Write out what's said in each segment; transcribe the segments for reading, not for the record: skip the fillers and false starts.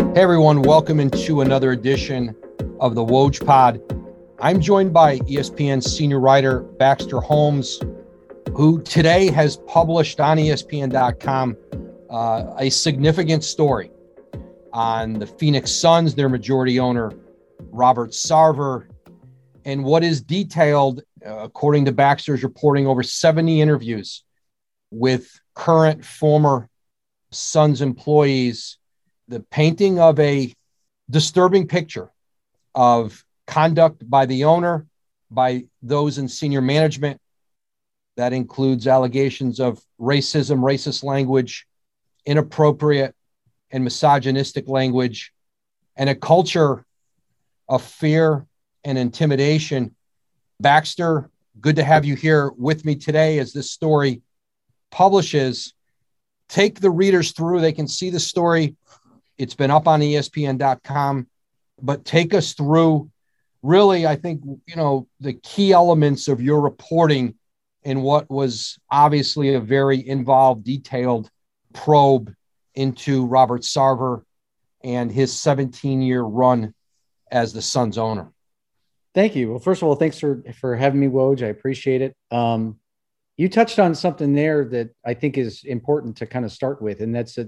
Hey everyone, welcome into another edition of the Woj Pod. I'm joined by ESPN senior writer Baxter Holmes, who today has published on ESPN.com a significant story on the Phoenix Suns, their majority owner, Robert Sarver, and what is detailed, according to Baxter's reporting, over 70 interviews with current, former Suns employees, the painting of a disturbing picture of conduct by the owner, by those in senior management. That includes allegations of racism, racist language, inappropriate and misogynistic language, and a culture of fear and intimidation. Baxter, good to have you here with me today as this story publishes. Take the readers through. They can see the story. It's been up on ESPN.com, but take us through really, I think, the key elements of your reporting in what was obviously a very involved, detailed probe into Robert Sarver and his 17-year run as the Suns owner. Thank you. Well, first of all, thanks for having me, Woj. I appreciate it. You touched on something there that I think is important to kind of start with, and that's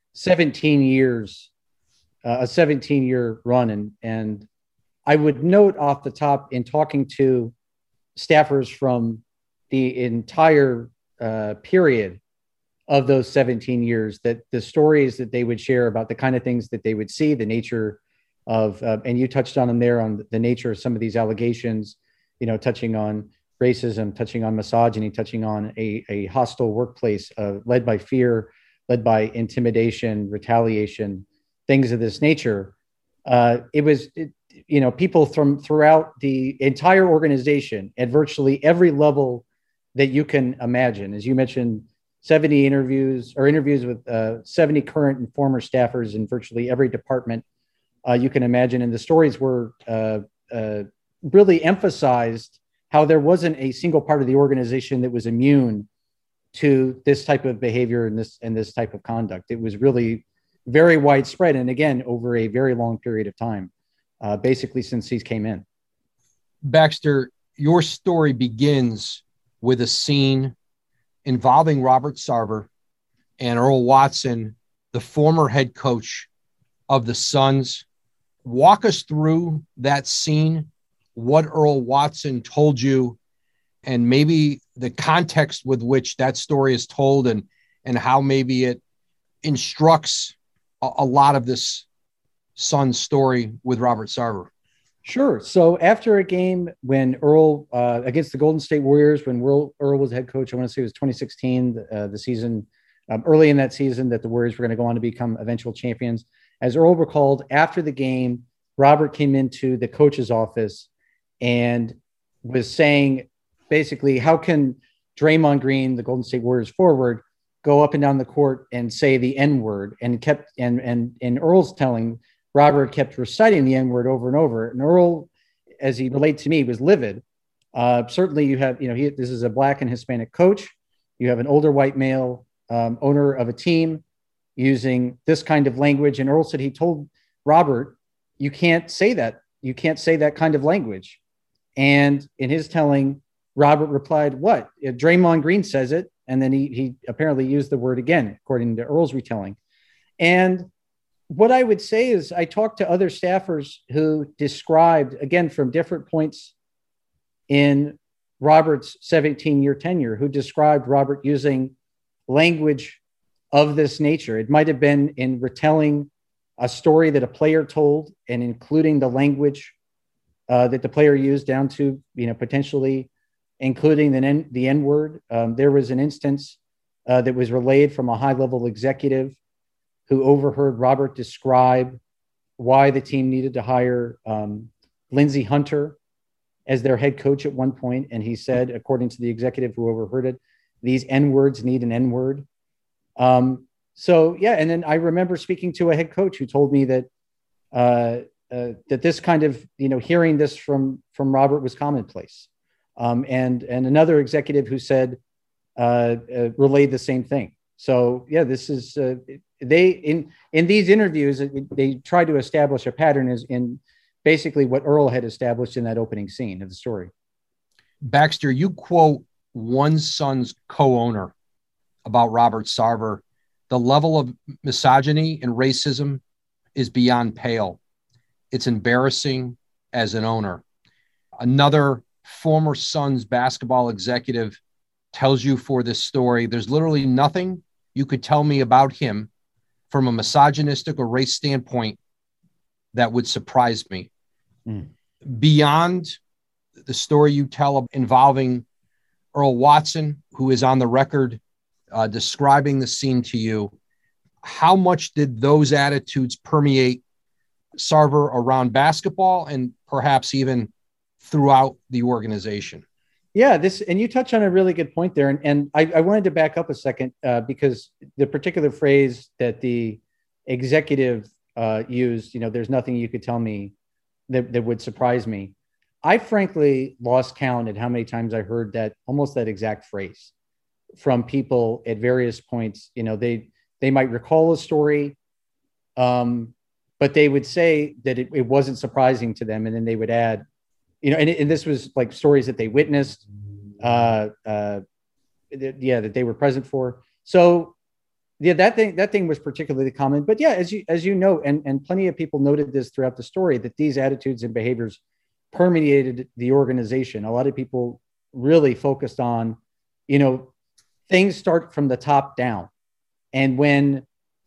17 years, a 17-year run. And I would note off the top, in talking to staffers from the entire period of those 17 years, that the stories that they would share about the kind of things that they would see, the nature of, and you touched on them there, on the nature of some of these allegations, touching on racism, touching on misogyny, touching on a hostile workplace led by fear, led by intimidation, retaliation, things of this nature. People from throughout the entire organization at virtually every level that you can imagine. As you mentioned, 70 interviews with 70 current and former staffers in virtually every department you can imagine. And the stories were really emphasized how there wasn't a single part of the organization that was immune to this type of behavior and this type of conduct. It was really very widespread. And again, over a very long period of time, basically since he's came in. Baxter, your story begins with a scene involving Robert Sarver and Earl Watson, the former head coach of the Suns. Walk us through that scene, what Earl Watson told you, and maybe the context with which that story is told, and how maybe it instructs a lot of this Suns story with Robert Sarver. Sure. So after a game when Earl, against the Golden State Warriors, when Earl was head coach, I want to say it was 2016, the season, early in that season that the Warriors were going to go on to become eventual champions. As Earl recalled, after the game, Robert came into the coach's office and was saying, basically, how can Draymond Green, the Golden State Warriors forward, go up and down the court and say the N-word, and kept, and Earl's telling, Robert kept reciting the N-word over and over. And Earl, as he relayed to me, was livid. Certainly you have, this is a Black and Hispanic coach. You have an older white male owner of a team using this kind of language. And Earl said he told Robert, you can't say that. You can't say that kind of language. And in his telling, Robert replied, what? If Draymond Green says it. And then he apparently used the word again, according to Earl's retelling. And what I would say is I talked to other staffers who described, again, from different points in Robert's 17-year tenure, who described Robert using language of this nature. It might have been in retelling a story that a player told and including the language that the player used, down to, potentially including the N-word. There was an instance that was relayed from a high-level executive who overheard Robert describe why the team needed to hire Lindsey Hunter as their head coach at one point. And he said, according to the executive who overheard it, these N-words need an N-word. So, yeah. And then I remember speaking to a head coach who told me that that this kind of, hearing this from Robert was commonplace. And another executive who said, relayed the same thing. So, yeah, this is in these interviews, they try to establish a pattern is in basically what Earl had established in that opening scene of the story. Baxter, you quote one Sun's co-owner about Robert Sarver. The level of misogyny and racism is beyond pale. It's embarrassing as an owner. Another former Suns basketball executive tells you for this story, there's literally nothing you could tell me about him from a misogynistic or race standpoint that would surprise me. Beyond the story you tell involving Earl Watson, who is on the record describing the scene to you, how much did those attitudes permeate Sarver around basketball and perhaps even throughout the organization? Yeah, and you touch on a really good point there. And I wanted to back up a second because the particular phrase that the executive used, there's nothing you could tell me that would surprise me. I frankly lost count at how many times I heard almost that exact phrase from people at various points. They might recall a story, but they would say that it wasn't surprising to them. And then they would add, and this was like stories that they witnessed, that they were present for. So yeah, that thing was particularly common, but yeah, as you know, and plenty of people noted this throughout the story, that these attitudes and behaviors permeated the organization. A lot of people really focused on, things start from the top down. And when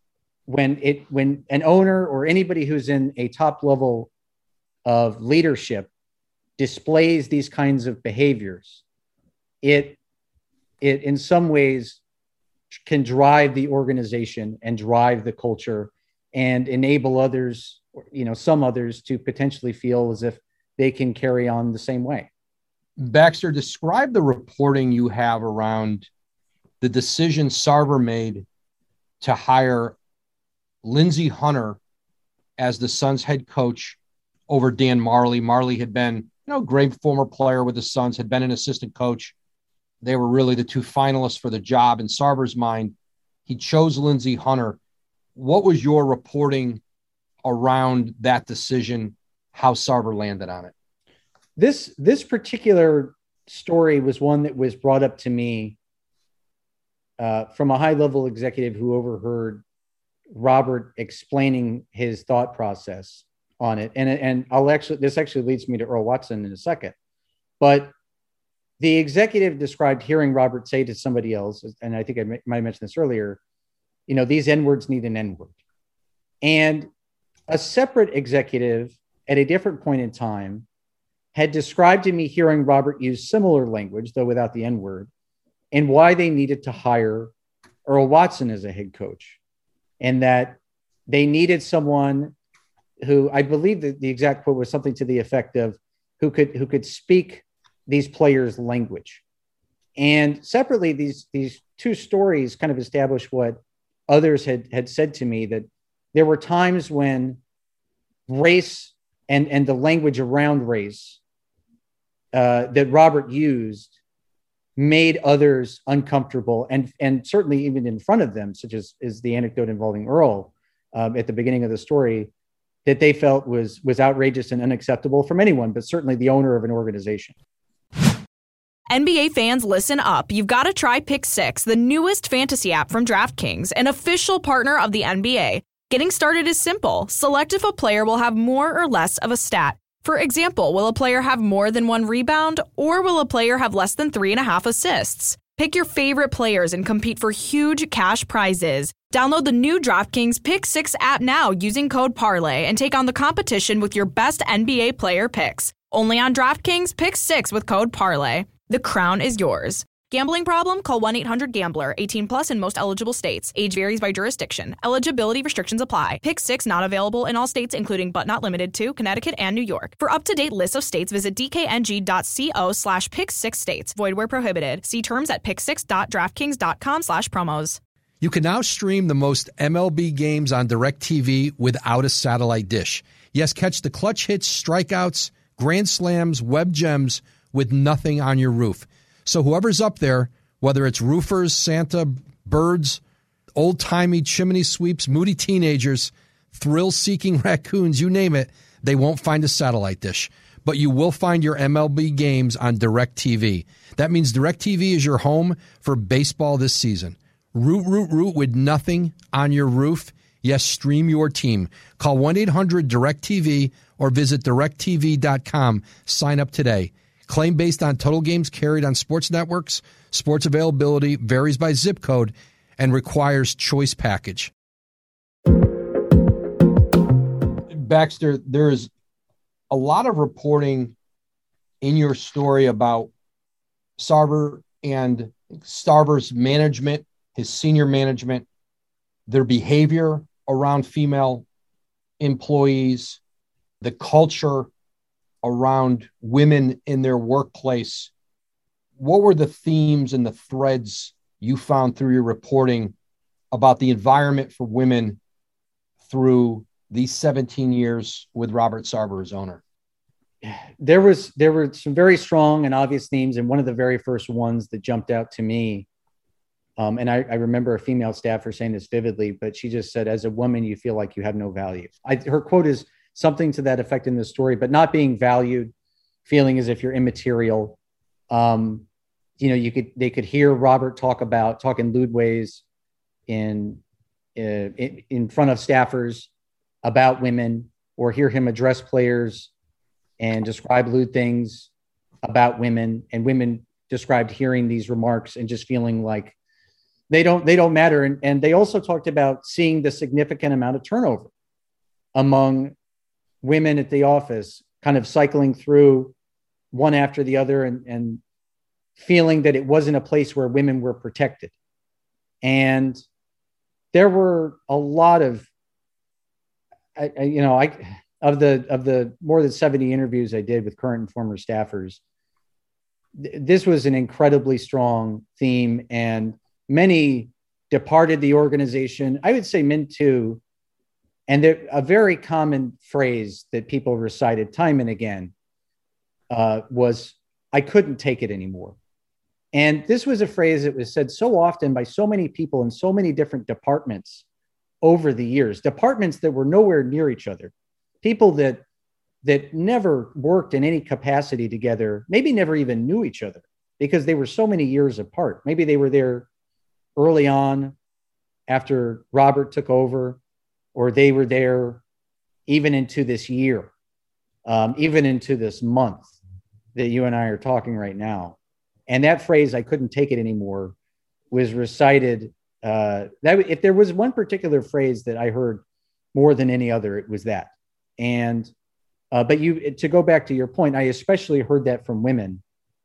an owner or anybody who's in a top level of leadership displays these kinds of behaviors, it in some ways can drive the organization and drive the culture and enable others, some others to potentially feel as if they can carry on the same way. Baxter, describe the reporting you have around the decision Sarver made to hire Lindsey Hunter as the Suns head coach over Dan Majerle. Majerle had been, a great former player with the Suns, had been an assistant coach. They were really the two finalists for the job. In Sarver's mind, he chose Lindsey Hunter. What was your reporting around that decision, how Sarver landed on it? This particular story was one that was brought up to me from a high-level executive who overheard Robert explaining his thought process on it. And this actually leads me to Earl Watson in a second. But the executive described hearing Robert say to somebody else, and I think I might have mentioned this earlier, these N-words need an N-word. And a separate executive at a different point in time had described to me hearing Robert use similar language, though without the N-word, and why they needed to hire Earl Watson as a head coach. And that they needed someone who, I believe that the exact quote was something to the effect of, who could speak these players' language. And separately, these two stories kind of establish what others had said to me, that there were times when race and the language around race that Robert used made others uncomfortable, and certainly even in front of them, such as the anecdote involving Earl at the beginning of the story, that they felt was outrageous and unacceptable from anyone, but certainly the owner of an organization. NBA fans, listen up. You've got to try Pick 6, the newest fantasy app from DraftKings, an official partner of the NBA. Getting started is simple. Select if a player will have more or less of a stat. For example, will a player have more than 1 rebound, or will a player have less than 3.5 assists? Pick your favorite players and compete for huge cash prizes. Download the new DraftKings Pick 6 app now using code Parlay and take on the competition with your best NBA player picks. Only on DraftKings Pick 6 with code Parlay. The crown is yours. Gambling problem? Call 1-800-GAMBLER. 18 plus in most eligible states. Age varies by jurisdiction. Eligibility restrictions apply. Pick 6 not available in all states, including but not limited to Connecticut and New York. For up-to-date lists of states, visit dkng.co/pick6states. Void where prohibited. See terms at pick6.draftkings.com/promos. You can now stream the most MLB games on DirecTV without a satellite dish. Yes, catch the clutch hits, strikeouts, grand slams, web gems with nothing on your roof. So whoever's up there, whether it's roofers, Santa, birds, old-timey chimney sweeps, moody teenagers, thrill-seeking raccoons, you name it, they won't find a satellite dish. But you will find your MLB games on DirecTV. That means DirecTV is your home for baseball this season. Root with nothing on your roof. Yes, stream your team. Call 1-800-DirecTV or visit directtv.com. Sign up today. Claim based on total games carried on sports networks. Sports availability varies by zip code and requires choice package. Baxter, there's a lot of reporting in your story about Sarver and Sarver's management, his senior management, their behavior around female employees, the culture around women in their workplace. What were the themes and the threads you found through your reporting about the environment for women through these 17 years with Robert Sarver as owner? There were some very strong and obvious themes, and one of the very first ones that jumped out to me, and I remember a female staffer saying this vividly, but she just said, as a woman, you feel like you have no value. Her quote is something to that effect in the story, but not being valued, feeling as if you're immaterial. They could hear Robert talking lewd ways in front of staffers about women, or hear him address players and describe lewd things about women, and women described hearing these remarks and just feeling like they don't matter. And they also talked about seeing the significant amount of turnover among women at the office, kind of cycling through one after the other, and feeling that it wasn't a place where women were protected. And there were a lot of, of the more than 70 interviews I did with current and former staffers, this was an incredibly strong theme, and many departed the organization. I would say men too. And a very common phrase that people recited time and again was, "I couldn't take it anymore." And this was a phrase that was said so often by so many people in so many different departments over the years, departments that were nowhere near each other, people that never worked in any capacity together, maybe never even knew each other because they were so many years apart. Maybe they were there early on after Robert took over, or they were there even into this year, even into this month that you and I are talking right now. And that phrase, "I couldn't take it anymore," was recited. That if there was one particular phrase that I heard more than any other, it was that. And but to go back to your point, I especially heard that from women,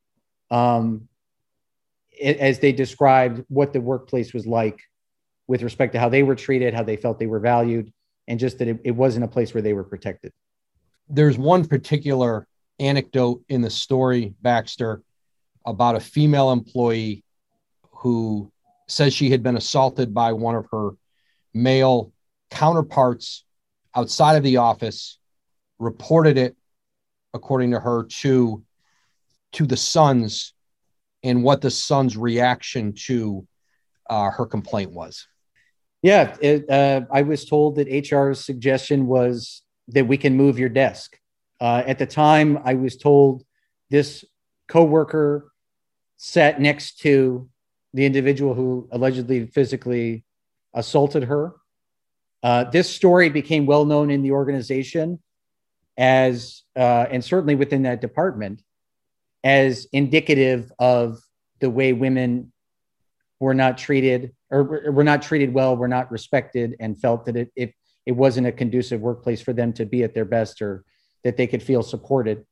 as they described what the workplace was like with respect to how they were treated, how they felt they were valued, and just that it wasn't a place where they were protected. There's one particular anecdote in the story, Baxter, about a female employee who says she had been assaulted by one of her male counterparts outside of the office, reported it, according to her, to the Suns, and what the Suns' reaction to her complaint was. Yeah, I was told that HR's suggestion was that we can move your desk. At the time, I was told this coworker sat next to the individual who allegedly physically assaulted her. This story became well known in the organization as, and certainly within that department, as indicative of the way women were not treated, or were not treated well, were not respected, and felt that it wasn't a conducive workplace for them to be at their best, or that they could feel supported.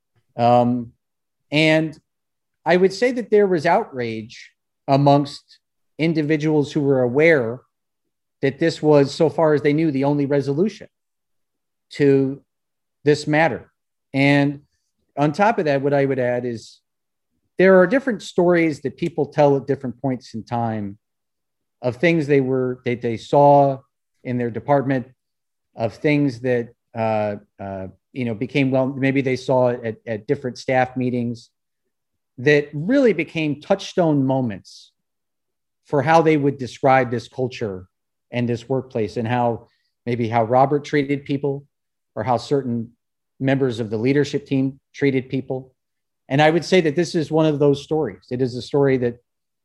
And I would say that there was outrage amongst individuals who were aware that this was, so far as they knew, the only resolution to this matter. And on top of that, what I would add is there are different stories that people tell at different points in time of things they saw in their department, of things that became, well, maybe they saw at different staff meetings, that really became touchstone moments for how they would describe this culture and this workplace, and how Robert treated people, or how certain members of the leadership team treated people. And I would say that this is one of those stories. It is a story that,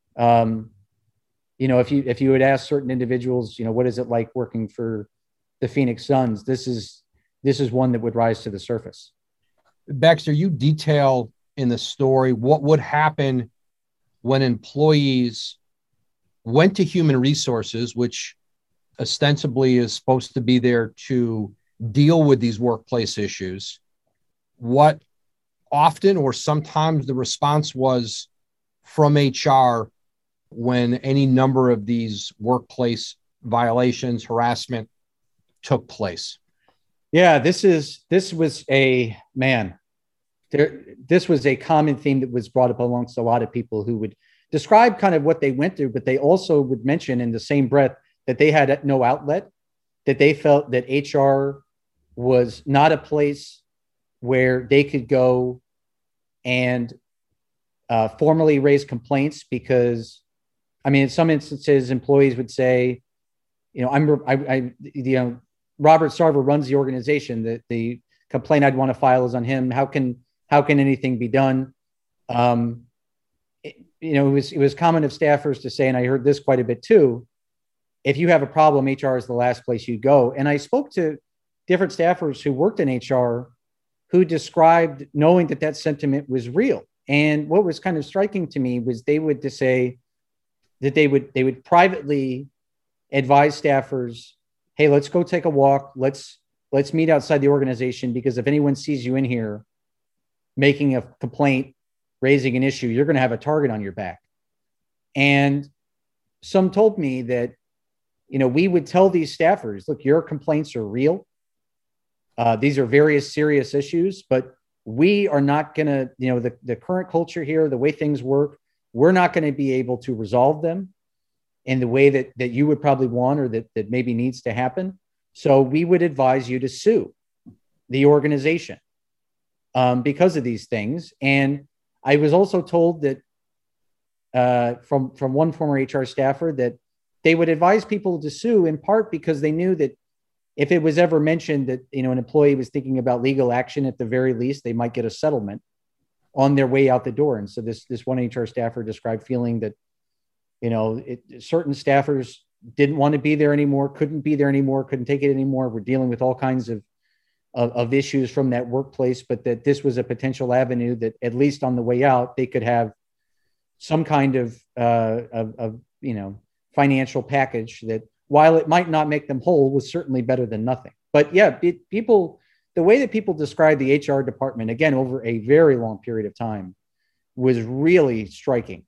if you would ask certain individuals, what is it like working for the Phoenix Suns? This is one that would rise to the surface. Baxter, you detail in the story what would happen when employees went to human resources, which ostensibly is supposed to be there to deal with these workplace issues. What often or sometimes the response was from HR when any number of these workplace violations, harassment took place. Yeah, this was a common theme that was brought up amongst a lot of people who would describe kind of what they went through, but they also would mention in the same breath that they had no outlet, that they felt that HR was not a place where they could go and formally raise complaints, because, in some instances, employees would say, Robert Sarver runs the organization, that the complaint I'd want to file is on him. How can anything be done? It was common of staffers to say, and I heard this quite a bit too, if you have a problem, HR is the last place you go. And I spoke to different staffers who worked in HR who described knowing that sentiment was real. And what was kind of striking to me was they would just say that they would privately advise staffers, hey, let's go take a walk. Let's meet outside the organization, because if anyone sees you in here making a complaint, raising an issue, you're going to have a target on your back. And some told me that, we would tell these staffers, look, your complaints are real. These are various serious issues, but we are not going to, the current culture here, the way things work, we're not going to be able to resolve them in the way that you would probably want, or that maybe needs to happen. So we would advise you to sue the organization because of these things. And I was also told that from one former HR staffer that they would advise people to sue in part because they knew that if it was ever mentioned that, an employee was thinking about legal action, at the very least, they might get a settlement on their way out the door. And so this one HR staffer described feeling that, certain staffers didn't want to be there anymore, couldn't be there anymore, couldn't take it anymore. We're dealing with all kinds of issues from that workplace, but that this was a potential avenue that, at least on the way out, they could have some kind of financial package that, while it might not make them whole, was certainly better than nothing. But yeah, the way that people describe the HR department, again, over a very long period of time, was really striking.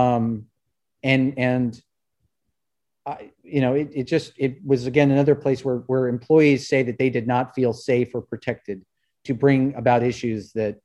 It was, again, another place where employees say that they did not feel safe or protected to bring about issues that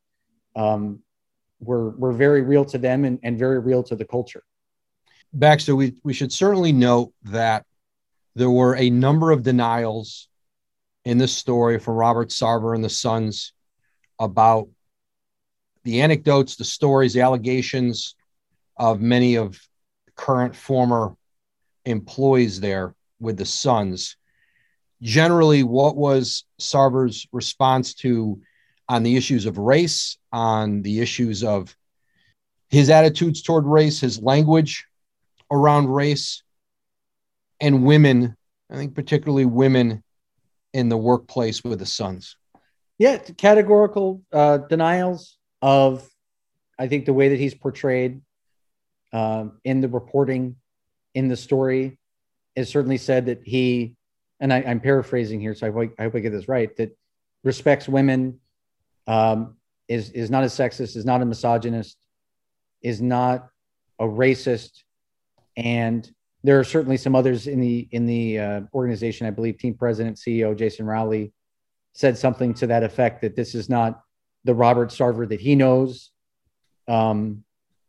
were very real to them and very real to the culture. Baxter, we should certainly note that there were a number of denials in this story from Robert Sarver and the Suns about the anecdotes, the stories, the allegations of many of current former employees there with the Suns. Generally, what was Sarver's response on the issues of race, on the issues of his attitudes toward race, his language around race, and women, I think particularly women in the workplace with the Suns? Yeah, categorical denials of, I think, the way that he's portrayed in the reporting, in the story, is certainly said that he, and I'm paraphrasing here, so I hope I get this right, that respects women, is not a sexist, is not a misogynist, is not a racist. And there are certainly some others in the organization. I believe team president, CEO Jason Rowley said something to that effect, that this is not the Robert Sarver that he knows. And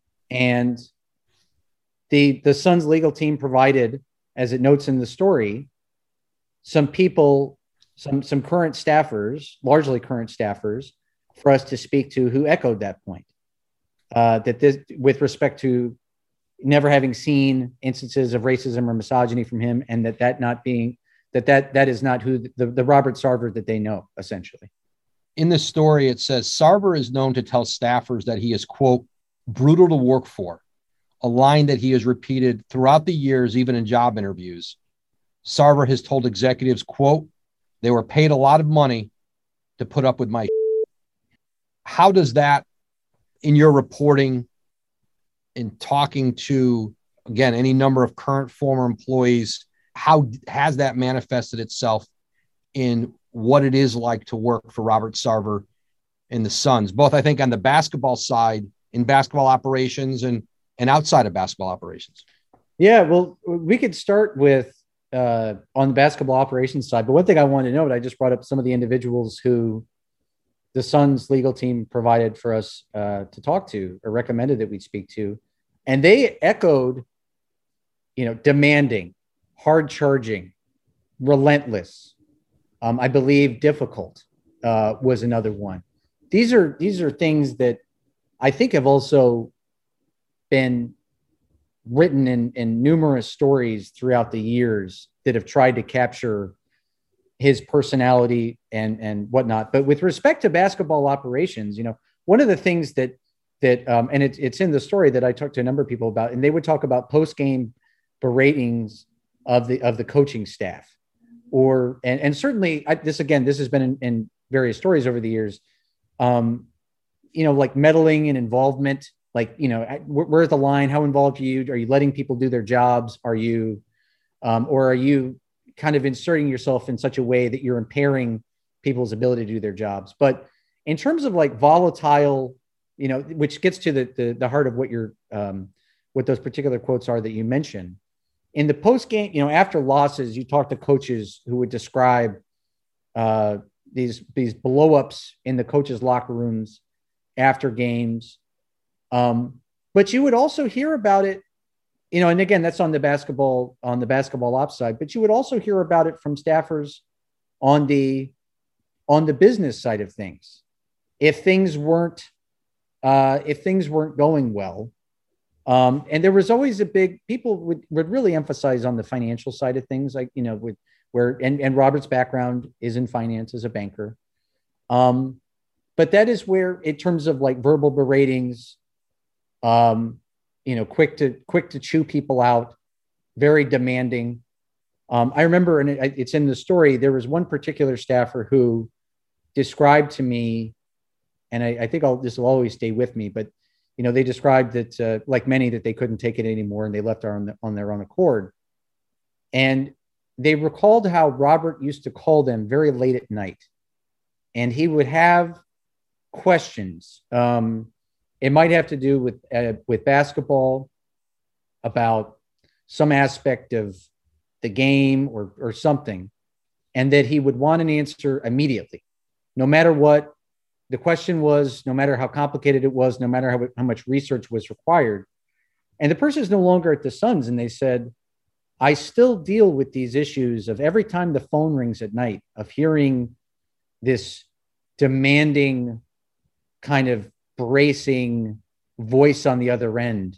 the Suns legal team provided, as it notes in the story, some people, some current staffers, largely current staffers, for us to speak to, who echoed that point. That this, with respect to never having seen instances of racism or misogyny from him, and that not being that is not who the Robert Sarver that they know, essentially. In the story, it says Sarver is known to tell staffers that he is, quote, brutal to work for, a line that he has repeated throughout the years, even in job interviews. Sarver has told executives, quote, they were paid a lot of money to put up with my. How does that, in your reporting, in talking to, again, any number of current, former employees, how has that manifested itself in what it is like to work for Robert Sarver and the Suns, both, I think, on the basketball side, in basketball operations and outside of basketball operations? Yeah, well, we could start with on the basketball operations side. But one thing I wanted to note, I just brought up some of the individuals who the Suns legal team provided for us to talk to, or recommended that we speak to. And they echoed, demanding, hard charging, relentless. I believe difficult was another one. These are things that I think have also been written in numerous stories throughout the years that have tried to capture his personality and whatnot. But with respect to basketball operations, one of the things that and it's in the story that I talked to a number of people about, and they would talk about post-game beratings of the coaching staff, and certainly this has been in various stories over the years, like meddling and involvement. Like, where's the line? How involved are you? Are you letting people do their jobs? Are you, or are you kind of inserting yourself in such a way that you're impairing people's ability to do their jobs? But in terms of like volatile, which gets to the heart of what those particular quotes are that you mentioned in the post game, after losses, you talk to coaches who would describe these blow-ups in the coaches' locker rooms after games. But you would also hear about it, and again, that's on the basketball ops side, but you would also hear about it from staffers on the business side of things. If things weren't going well, and there was always people would really emphasize on the financial side of things, like, and Robert's background is in finance as a banker. But that is where, in terms of like verbal beratings, quick to chew people out, very demanding. I remember, and it's in the story, there was one particular staffer who described to me, and I think this will always stay with me, but, they described that, like many, that they couldn't take it anymore and they left on their own accord. And they recalled how Robert used to call them very late at night, and he would have questions. It might have to do with basketball, about some aspect of the game or something, and that he would want an answer immediately, no matter what the question was, no matter how complicated it was, no matter how much research was required. And the person is no longer at the Suns, and they said, I still deal with these issues of every time the phone rings at night, of hearing this demanding, kind of bracing voice on the other end.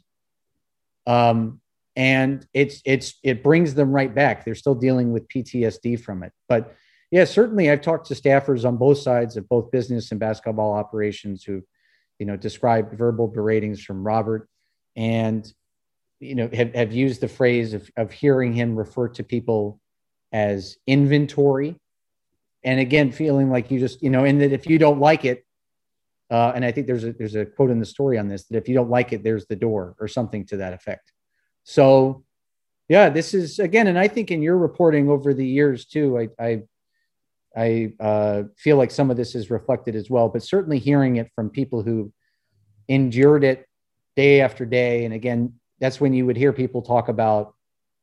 And it brings them right back. They're still dealing with PTSD from it. But yeah, certainly I've talked to staffers on both sides of both business and basketball operations who, described verbal beratings from Robert, and, have used the phrase of hearing him refer to people as inventory. And again, feeling like you just, and that if you don't like it, and I think there's a quote in the story on this, that if you don't like it, there's the door, or something to that effect. So yeah, this is, again, and I think in your reporting over the years too, I feel like some of this is reflected as well, but certainly hearing it from people who endured it day after day. And again, that's when you would hear people talk about,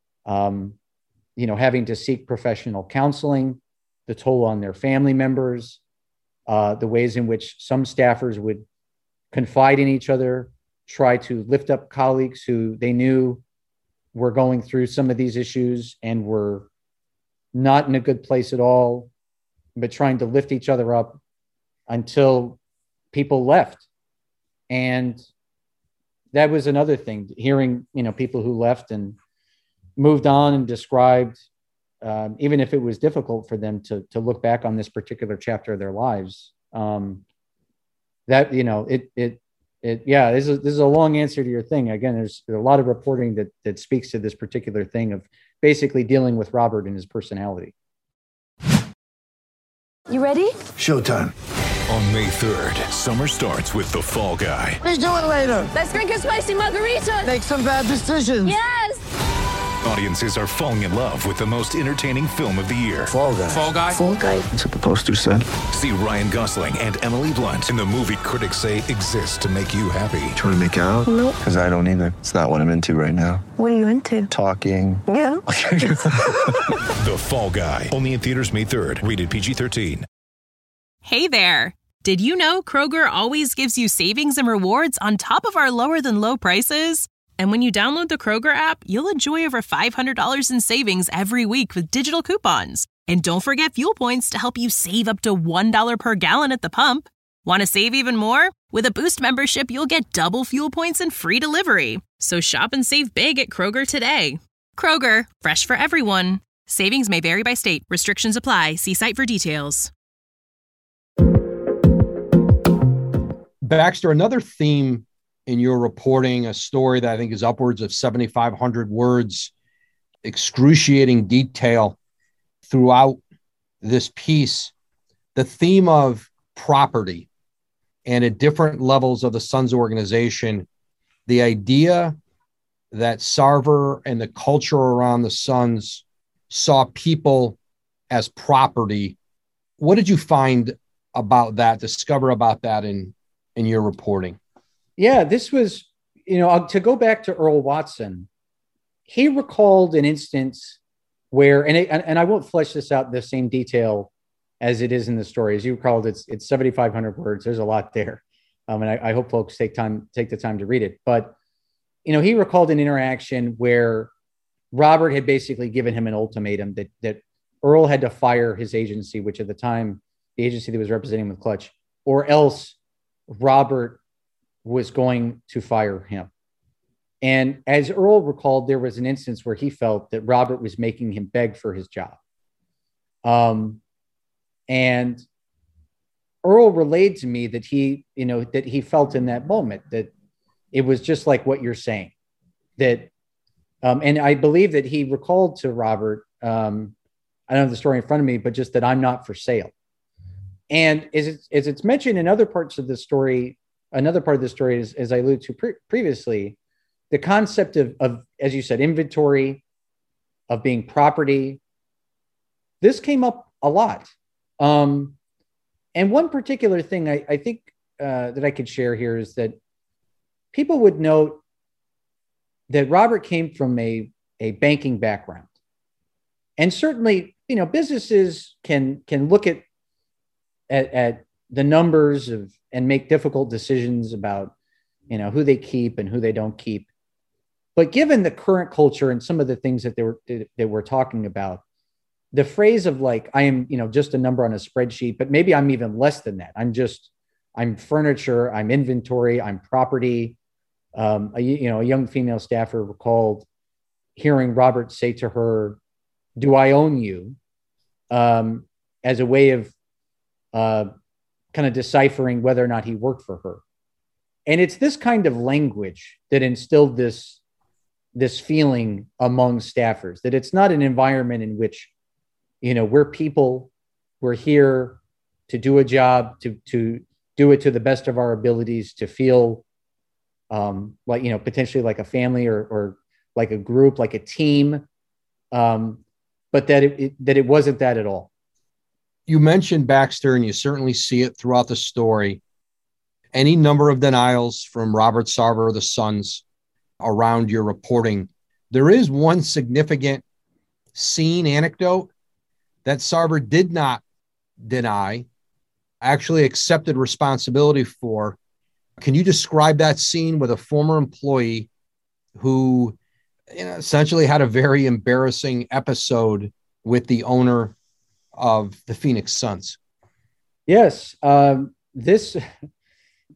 having to seek professional counseling, the toll on their family members, the ways in which some staffers would confide in each other, try to lift up colleagues who they knew were going through some of these issues and were not in a good place at all, but trying to lift each other up until people left. And that was another thing, hearing, people who left and moved on and described, even if it was difficult for them to look back on this particular chapter of their lives. This is a long answer to your thing. Again, there's a lot of reporting that speaks to this particular thing of basically dealing with Robert and his personality. You ready? Showtime. On May 3rd, summer starts with The Fall Guy. Let's do it later. Let's drink a spicy margarita. Make some bad decisions. Yes. Audiences are falling in love with the most entertaining film of the year. Fall Guy. Fall Guy? Fall Guy. That's what the poster said. See Ryan Gosling and Emily Blunt in the movie critics say exists to make you happy. Trying to make it out? Nope. Because I don't either. It's not what I'm into right now. What are you into? Talking. Yeah. The Fall Guy. Only in theaters May 3rd. Rated PG-13. Hey there. Did you know Kroger always gives you savings and rewards on top of our lower than low prices? And when you download the Kroger app, you'll enjoy over $500 in savings every week with digital coupons. And don't forget fuel points to help you save up to $1 per gallon at the pump. Want to save even more? With a Boost membership, you'll get double fuel points and free delivery. So shop and save big at Kroger today. Kroger, fresh for everyone. Savings may vary by state. Restrictions apply. See site for details. Baxter, another theme in your reporting, a story that I think is upwards of 7,500 words, excruciating detail throughout this piece, the theme of property, and at different levels of the Suns organization, the idea that Sarver and the culture around the Suns saw people as property. What did you find about that, discover about that in your reporting? Yeah, this was, to go back to Earl Watson, he recalled an instance where, and I won't flesh this out in the same detail as it is in the story. As you recalled, it's 7,500 words. There's a lot there. And I hope folks take the time to read it. But, he recalled an interaction where Robert had basically given him an ultimatum that Earl had to fire his agency, which at the time, the agency that was representing him with Clutch, or else Robert was going to fire him. And as Earl recalled, there was an instance where he felt that Robert was making him beg for his job. And Earl relayed to me that he felt in that moment that it was just like what you're saying, that, and I believe that he recalled to Robert, I don't have the story in front of me, but just that I'm not for sale. And as it's mentioned in other parts of the story, another part of the story is, as I alluded to previously, the concept of, as you said, inventory, of being property. This came up a lot. And one particular thing I think that I could share here is that people would note that Robert came from a banking background. And certainly, businesses can look at the numbers and make difficult decisions about, who they keep and who they don't keep. But given the current culture and some of the things that they were talking about, the phrase of like, I am, just a number on a spreadsheet, but maybe I'm even less than that. I'm furniture, I'm inventory, I'm property. A young female staffer recalled hearing Robert say to her, "Do I own you?" As a way of kind of deciphering whether or not he worked for her. And it's this kind of language that instilled this feeling among staffers, that it's not an environment in which, we're people, we're here to do a job, to do it to the best of our abilities, to feel like, potentially like a family or like a group, like a team, but that it wasn't that at all. You mentioned Baxter, and you certainly see it throughout the story. Any number of denials from Robert Sarver of the Suns around your reporting. There is one significant scene anecdote that Sarver did not deny, actually accepted responsibility for. Can you describe that scene with a former employee who essentially had a very embarrassing episode with the owner of the Phoenix Suns? Yes. This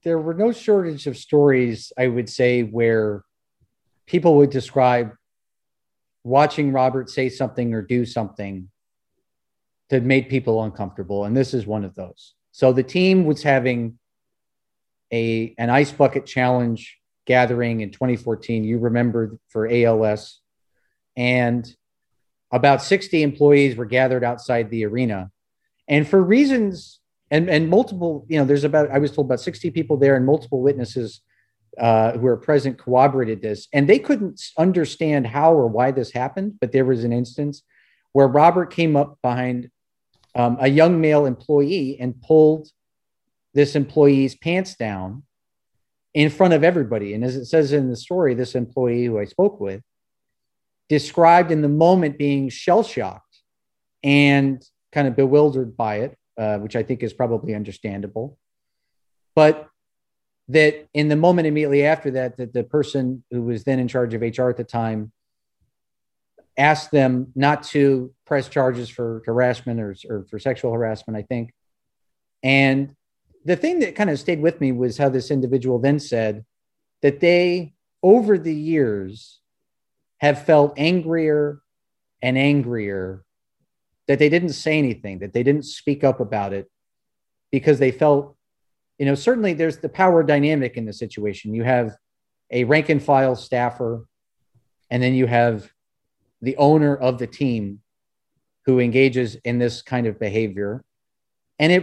there were no shortage of stories, I would say, where people would describe watching Robert say something or do something that made people uncomfortable. And this is one of those. So the team was having an ice bucket challenge gathering in 2014. You remember, for ALS, and about 60 employees were gathered outside the arena. And for reasons and multiple, I was told about 60 people there, and multiple witnesses who were present corroborated this. And they couldn't understand how or why this happened. But there was an instance where Robert came up behind a young male employee and pulled this employee's pants down in front of everybody. And as it says in the story, this employee who I spoke with described in the moment being shell-shocked and kind of bewildered by it, which I think is probably understandable. But that in the moment immediately after that, that the person who was then in charge of HR at the time asked them not to press charges for harassment or for sexual harassment, I think. And the thing that kind of stayed with me was how this individual then said that they, over the years, have felt angrier and angrier that they didn't say anything, that they didn't speak up about it, because they felt, certainly there's the power dynamic in the situation. You have a rank and file staffer, and then you have the owner of the team who engages in this kind of behavior. And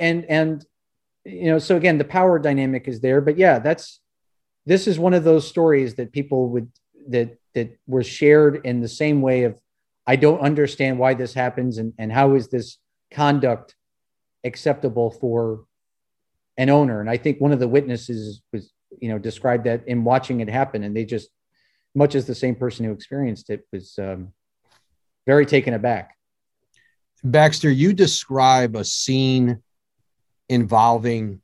so again, the power dynamic is there. But yeah, this is one of those stories that people that were shared in the same way of, I don't understand why this happens, and how is this conduct acceptable for an owner. And I think one of the witnesses was, described that in watching it happen, and they just, much as the same person who experienced it, was very taken aback. Baxter, you describe a scene involving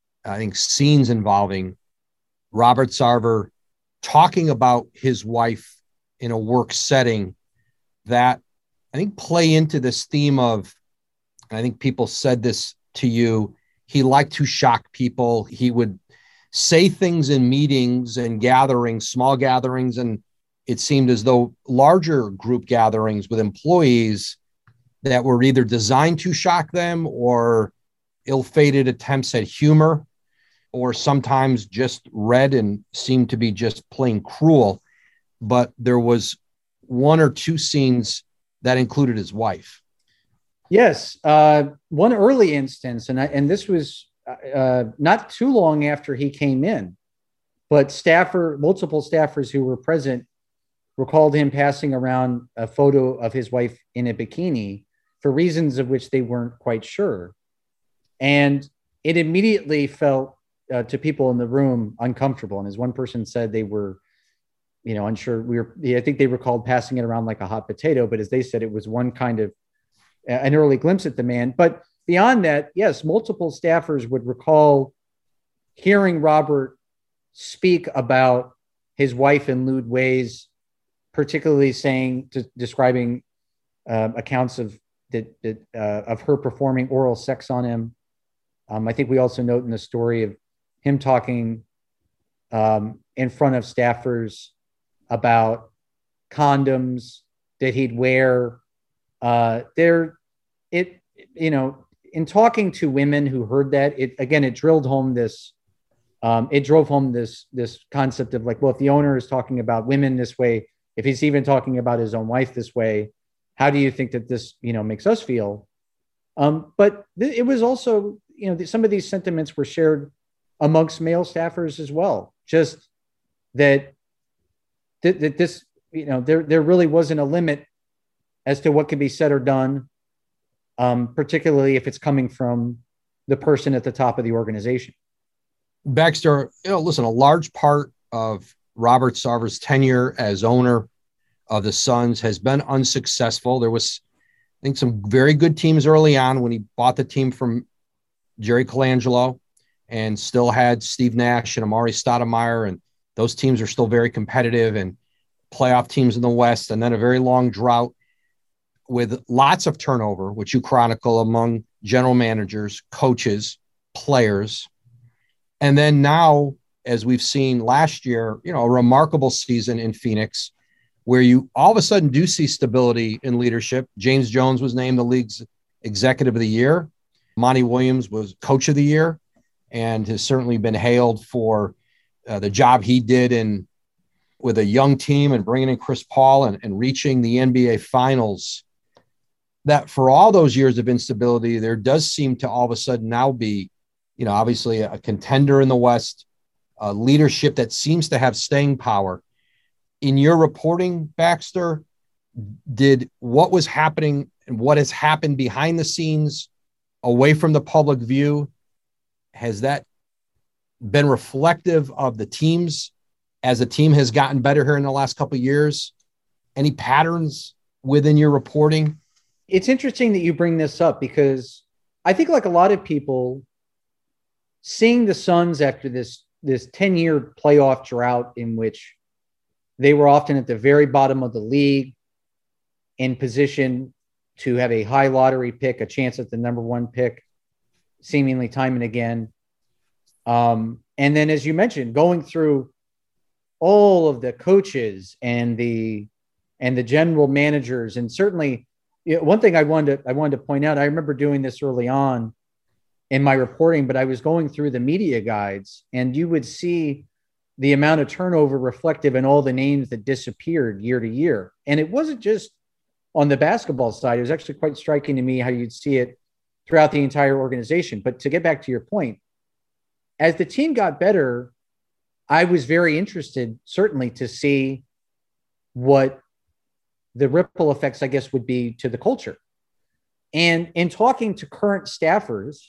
Robert Sarver talking about his wife in a work setting that I think play into this theme of, I think people said this to you, he liked to shock people. He would say things in meetings and gatherings, small gatherings, and it seemed as though larger group gatherings with employees that were either designed to shock them or ill-fated attempts at humor, or sometimes just read and seemed to be just plain cruel. But there was one or two scenes that included his wife. Yes. One early instance, and this was not too long after he came in, but multiple staffers who were present recalled him passing around a photo of his wife in a bikini for reasons of which they weren't quite sure. And it immediately felt to people in the room uncomfortable. And as one person said, they were, unsure. I think they recalled passing it around like a hot potato, but as they said, it was one kind of an early glimpse at the man. But beyond that, yes, multiple staffers would recall hearing Robert speak about his wife in lewd ways, particularly describing accounts of her performing oral sex on him. I think we also note in the story of him talking in front of staffers about condoms that he'd wear. In talking to women who heard that, it drove home this concept of like, well, if the owner is talking about women this way, if he's even talking about his own wife this way, how do you think that this, makes us feel? But it was also, some of these sentiments were shared amongst male staffers as well. Just that this, there really wasn't a limit as to what could be said or done, particularly if it's coming from the person at the top of the organization. Baxter, listen, a large part of Robert Sarver's tenure as owner of the Suns has been unsuccessful. There was, I think, some very good teams early on when he bought the team from Jerry Colangelo and still had Steve Nash and Amari Stoudemire, and those teams are still very competitive and playoff teams in the West, and then a very long drought with lots of turnover, which you chronicle among general managers, coaches, players. And then now, as we've seen last year, a remarkable season in Phoenix where you all of a sudden do see stability in leadership. James Jones was named the league's executive of the year. Monty Williams was coach of the year and has certainly been hailed for the job he did with a young team and bringing in Chris Paul and reaching the NBA finals. That for all those years of instability, there does seem to all of a sudden now be, obviously a contender in the West, leadership that seems to have staying power. In your reporting, Baxter, did what was happening and what has happened behind the scenes away from the public view, has that been reflective of the teams as the team has gotten better here in the last couple of years? Any patterns within your reporting? It's interesting that you bring this up because I think, like a lot of people, seeing the Suns after this 10-year playoff drought in which they were often at the very bottom of the league, in position to have a high lottery pick, a chance at the number one pick, seemingly time and again. And then, as you mentioned, going through all of the coaches and the general managers, and certainly, one thing I wanted to point out, I remember doing this early on in my reporting, but I was going through the media guides, and you would see the amount of turnover reflective in all the names that disappeared year to year. And it wasn't just on the basketball side. It was actually quite striking to me how you'd see it throughout the entire organization. But to get back to your point, as the team got better, I was very interested, certainly, to see what the ripple effects, I guess, would be to the culture. And in talking to current staffers,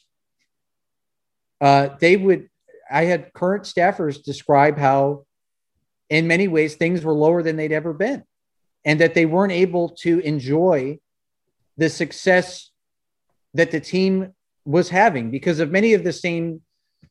I had current staffers describe how, in many ways, things were lower than they'd ever been, and that they weren't able to enjoy the success that the team was having because of many of the same,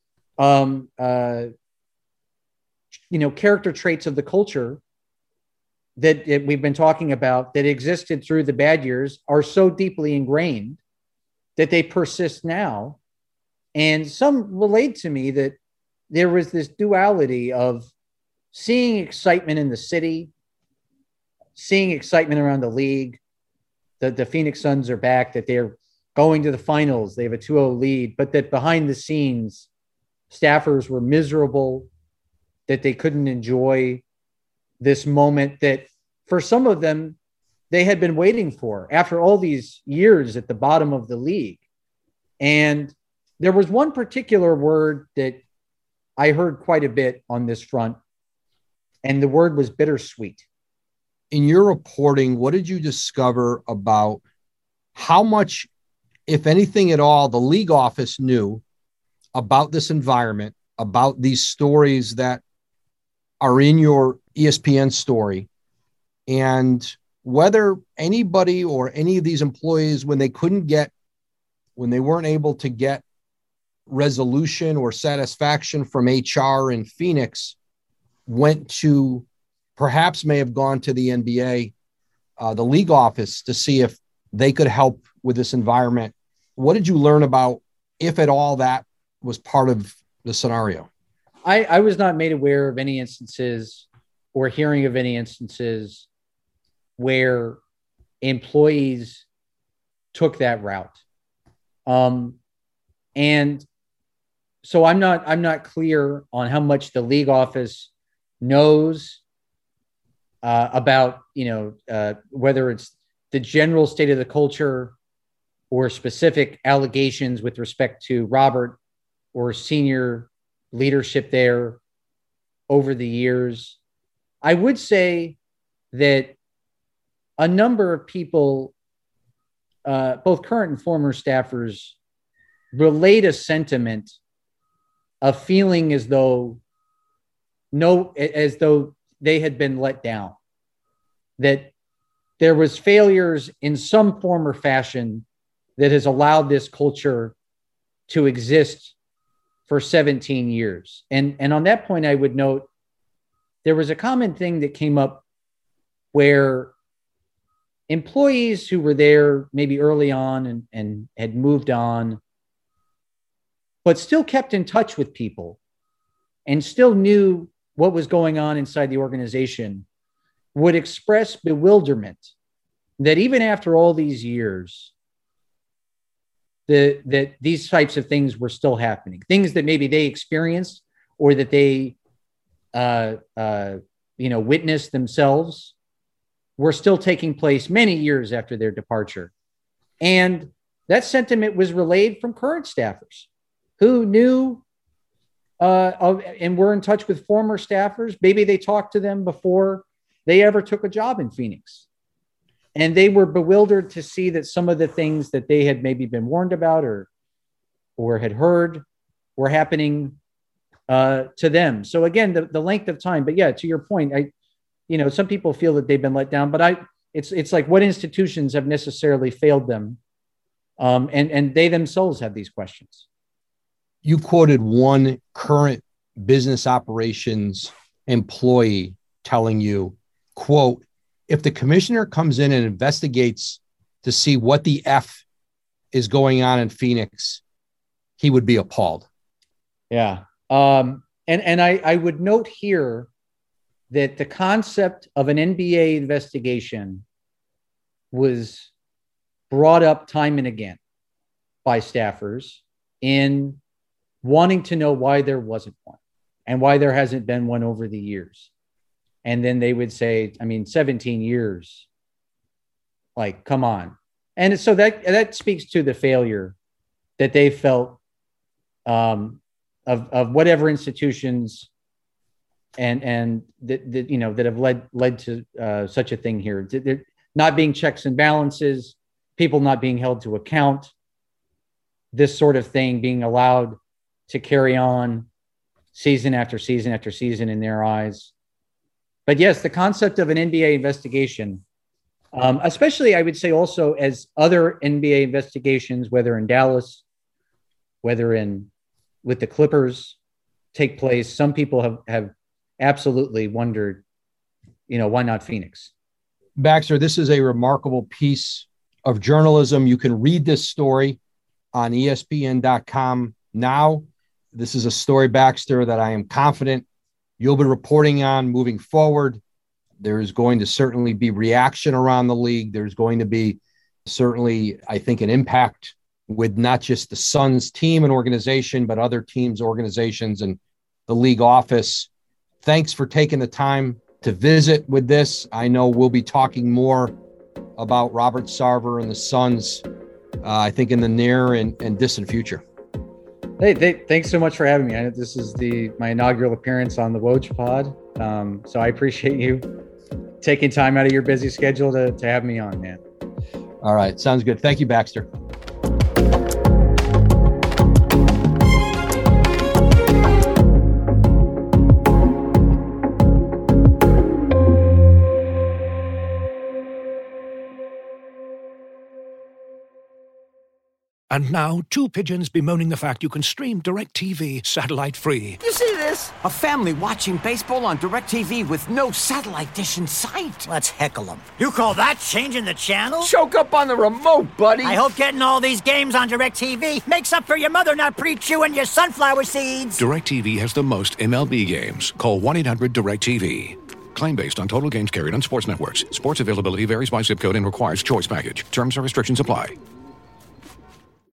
character traits of the culture that we've been talking about that existed through the bad years are so deeply ingrained that they persist now. And some relate to me that there was this duality of seeing excitement in the city, seeing excitement around the league, that the Phoenix Suns are back, that they're going to the finals, they have a 2-0 lead, but that behind the scenes, staffers were miserable, that they couldn't enjoy this moment that for some of them, they had been waiting for after all these years at the bottom of the league. And there was one particular word that I heard quite a bit on this front, and the word was bittersweet. In your reporting, what did you discover about how much, if anything at all, the league office knew about this environment, about these stories that are in your ESPN story, and whether anybody or any of these employees, when they weren't able to get resolution or satisfaction from HR in Phoenix, perhaps may have gone to the NBA, the league office, to see if they could help with this environment. What did you learn about, if at all, that was part of the scenario? I was not made aware of any instances or hearing of any instances where employees took that route. And so I'm not clear on how much the league office knows about, whether it's the general state of the culture or specific allegations with respect to Robert or senior leadership there over the years. I would say that a number of people, both current and former staffers, relate a sentiment of feeling as though they had been let down, that there was failures in some form or fashion that has allowed this culture to exist for 17 years. And on that point, I would note there was a common thing that came up where employees who were there maybe early on and had moved on, but still kept in touch with people and still knew what was going on inside the organization would express bewilderment that even after all these years, that these types of things were still happening, things that maybe they experienced or that they, witnessed themselves were still taking place many years after their departure. And that sentiment was relayed from current staffers who knew and were in touch with former staffers. Maybe they talked to them before they ever took a job in Phoenix. And they were bewildered to see that some of the things that they had maybe been warned about or had heard were happening to them. So again, the length of time, but yeah, to your point, some people feel that they've been let down, but it's like, what institutions have necessarily failed them? And they themselves have these questions. You quoted one current business operations employee telling you, quote, if the commissioner comes in and investigates to see what the F is going on in Phoenix, he would be appalled. Yeah. And I would note here that the concept of an NBA investigation was brought up time and again by staffers in wanting to know why there wasn't one and why there hasn't been one over the years. And then they would say, 17 years, like, come on. And so that speaks to the failure that they felt of whatever institutions and that have led to such a thing here. There not being checks and balances, people not being held to account, this sort of thing being allowed to carry on season after season after season in their eyes. But yes, the concept of an NBA investigation, especially I would say also as other NBA investigations, whether in Dallas, whether with the Clippers take place, some people have absolutely wondered, why not Phoenix? Baxter, this is a remarkable piece of journalism. You can read this story on ESPN.com now. This is a story, Baxter, that I am confident you'll be reporting on moving forward. There's going to certainly be reaction around the league. There's going to be certainly, I think, an impact with not just the Suns team and organization, but other teams, organizations, and the league office. Thanks for taking the time to visit with this. I know we'll be talking more about Robert Sarver and the Suns, I think, in the near and distant future. Hey, thanks so much for having me. This is my inaugural appearance on the Woj Pod. So I appreciate you taking time out of your busy schedule to have me on, man. All right. Sounds good. Thank you, Baxter. And now, two pigeons bemoaning the fact you can stream DirecTV satellite-free. You see this? A family watching baseball on DirecTV with no satellite dish in sight. Let's heckle them. You call that changing the channel? Choke up on the remote, buddy. I hope getting all these games on DirecTV makes up for your mother not pre-chewing your sunflower seeds. DirecTV has the most MLB games. Call 1-800-DirecTV. Claim based on total games carried on sports networks. Sports availability varies by zip code and requires choice package. Terms and restrictions apply.